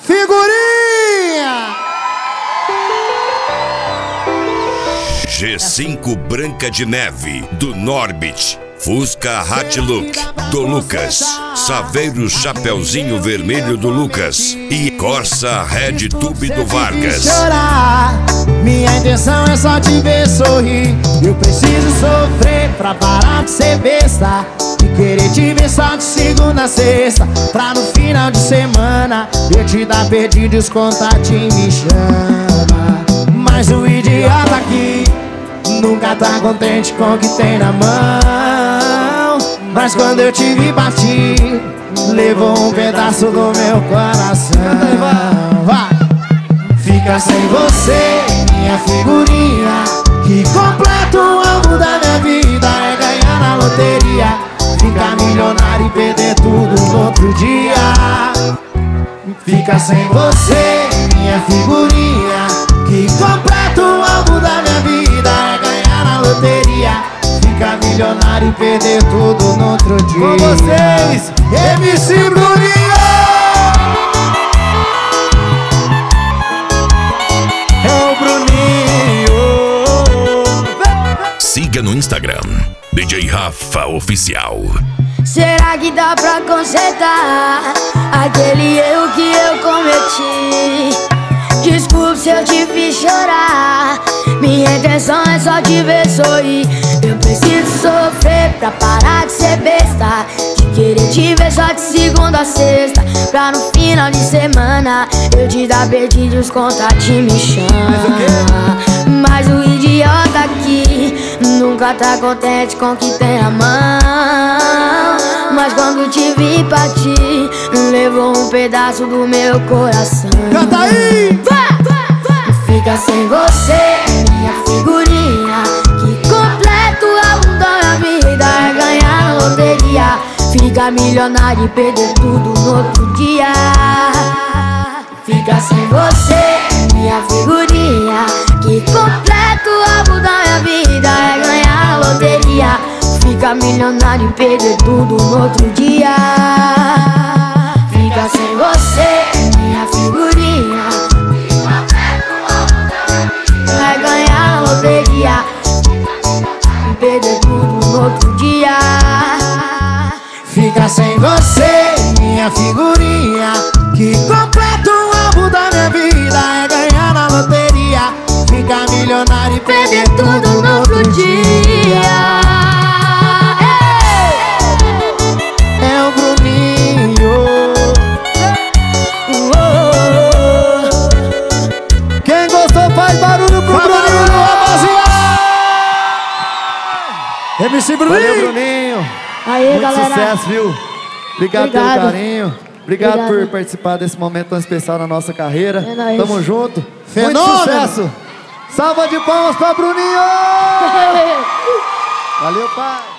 Figurinha! G5 Branca de Neve, do Norbit. Fusca Hatluk, do Lucas. Saveiro Chapeuzinho Vermelho, do Lucas. E Corsa Red Tube, do Vargas. Chorar. Minha intenção é só te ver sorrir. Eu preciso sofrer pra parar de ser besta e querer te ver só de segunda a sexta, pra no final de semana eu te dar perdidos, contatinho me chama. Mas o idiota aqui nunca tá contente com o que tem na mão. Mas quando eu te vi partir, levou um pedaço do meu coração. Vai! Fica sem você, minha figurinha, que completa o alvo da minha vida. É ganhar na loteria, ficar milionário e perder tudo no outro dia. Fica sem você, minha figurinha, que completa o alvo da minha vida. É ganhar na loteria, ficar milionário e perder tudo no outro dia. Com vocês, MC Bruninho! Siga no Instagram, DJ Rafa Oficial. Será que dá pra consertar aquele erro que eu cometi? Desculpe se eu te fiz chorar. Minha intenção é só te ver sorrir. Eu preciso sofrer pra parar de ser besta, de querer te ver só de segunda a sexta, pra no final de semana eu te dar perdido, os contatinhos me chama. Mas o idiota aqui nunca tá contente com o que tem na mão. Mas quando te vi partir, levou um pedaço do meu coração. Canta aí! Fica sem você, minha figurinha, que completa o álbum da minha vida. É ganhar na loteria, ficar milionário e perder tudo no outro dia. Fica sem você, minha figurinha, que completa o álbum da minha vida. É ganhar na loteria, ficar milionário e perder tudo no outro dia. Fica sem você, minha figurinha, vai ganhar na loteria e perder tudo no outro dia. Fica sem você, minha figurinha, que completa o alvo da minha vida. É ganhar na loteria, ficar milionário e perder tudo no outro dia. É o Bruninho. Quem gostou faz barulho pro Bruninho, rapaziada! MC Bruninho! Valeu, Bruninho! Aí, muito galera, sucesso, viu? Obrigado pelo carinho. Obrigado Obrigado por participar desse momento tão especial na nossa carreira. É nóis. Tamo junto. Fenômeno. Muito sucesso! Salva de palmas pra Bruninho! Valeu, pai!